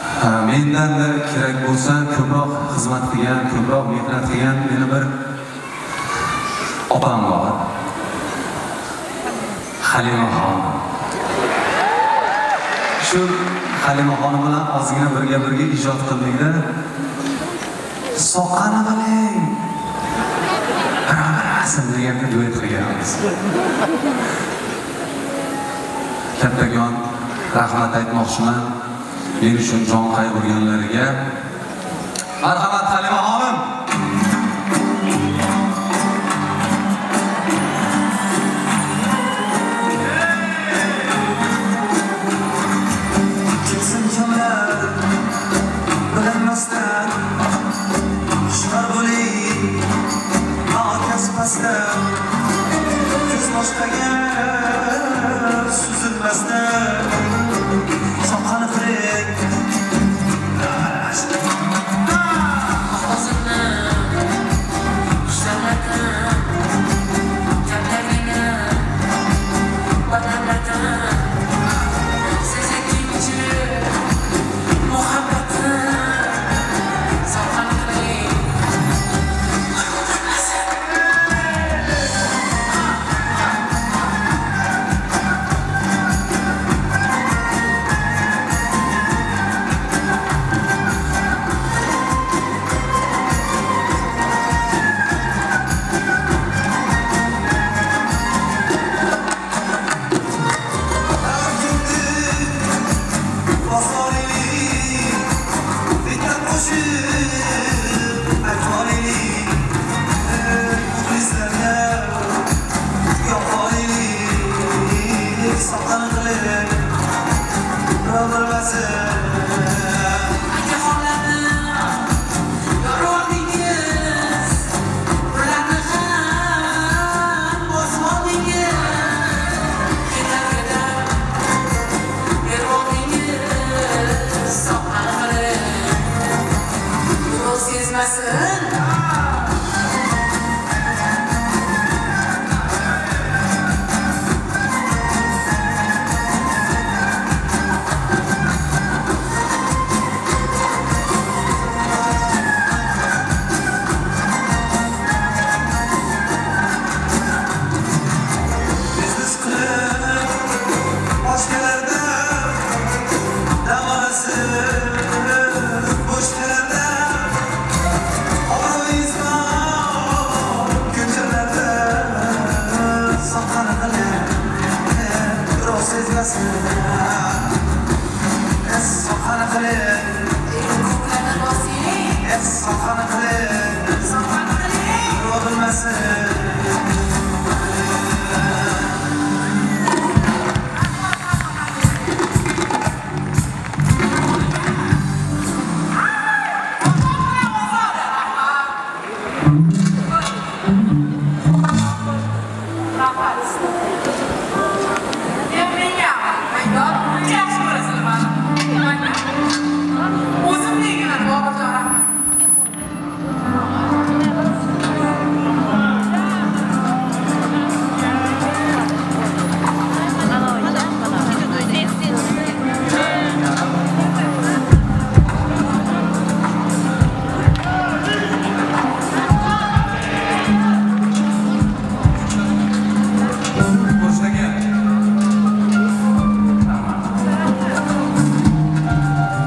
mendan kerak bo'lsa ko'proq xizmat qilgan, ko'proq mehnat qilgan meni bir opam bor. Halimaxon. Shu Halimaxon bilan ozgina birga ijod qildikda soqani qiling. Asim degan duet qilganmiz. Kattakon rahmat aytmoqchiman. Men uchun jon qayg'urganlariga. Marhamat Halimaxonim. Kimsin kimlar bilinmasdan ishlar bo'ling nokas pasdan ko'z boshqaga suzilmasdan soqani qiling.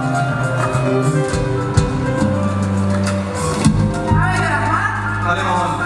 Halimaxon